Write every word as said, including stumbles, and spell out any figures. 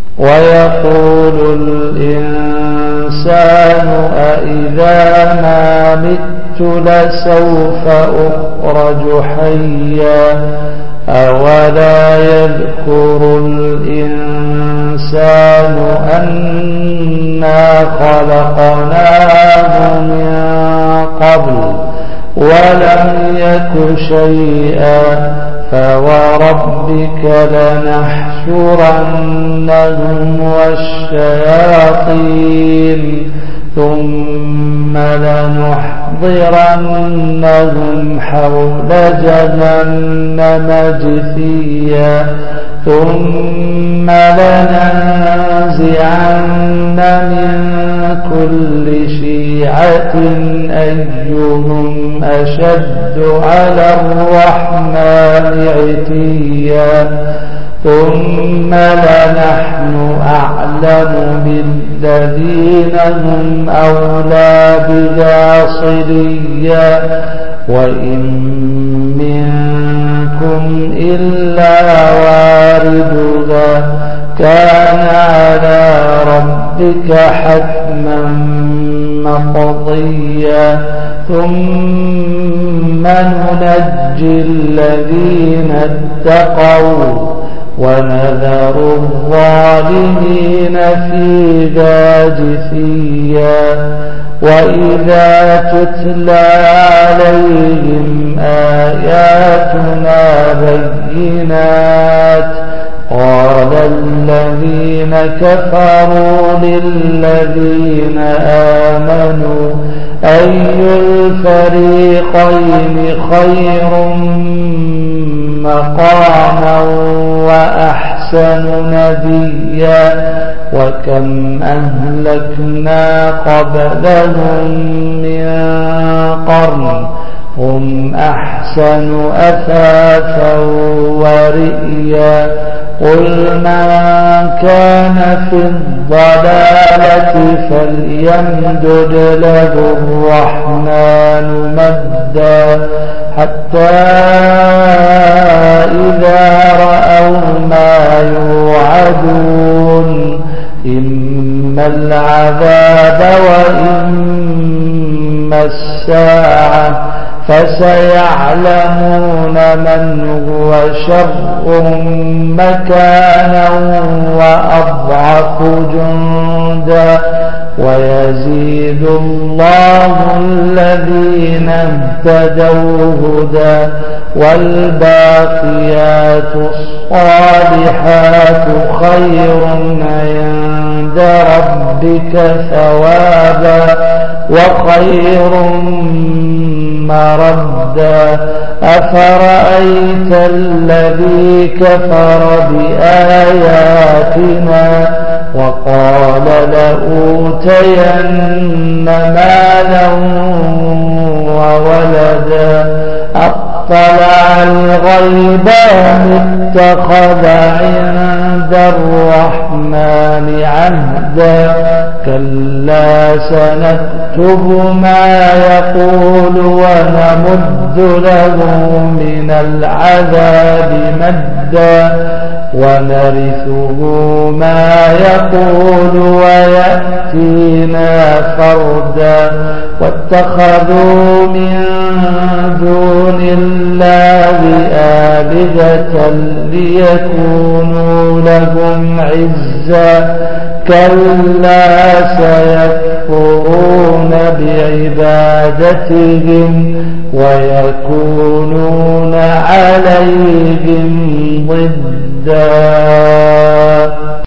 ويقول الإنسان أإذا ما مت لسوف أخرج حيا أولا يذكر الإنسان أنا خلقناه من قبل ولم يك شيئا فوربك لنحشرنهم والشياطين ثم لنحضرنهم حول جهنم جثيا ثم لننزعن من كل شيعة أيهم أشد على الرحمن عتيا ثم لنحن أعلم بالذين هم أولى بها صليا وإن منكم إلا واردها كان على ربك حتما مقضيا ثم ننجي الذين اتقوا ونذر الظالمين فيها جثيا وإذا تتلى عليهم آياتنا بينات قال الذين كفروا للذين آمنوا أي الفريقين خير مقاما وأحسن نديا وكم أهلكنا قبلهم من قرن هم أحسن أثاثا ورئيا قل من كان في الضلالة فليمدد له الرحمن مدا حتى إذا رأوا ما يوعدون إما العذاب وإما الساعة فسيعلمون من هو شر مكانا وأضعف جندا ويزيد الله الذين اهتدوا هدى والباقيات الصالحات خير عند ربك ثوابا وخير مردا أفرأيت الذي كفر بآياتنا وقال لأوتين مالا وولدا أطلع الغيب اتخذ عند الرحمن عهدا كلا سنكتب ما يقول ونمد له من العذاب مدا ونرثه ما يقول ويأتينا فردا واتخذوا من دون الله آلهة ليكونوا لهم عزا كلا سيكفرون بعبادتهم ويكونون عليهم ضدا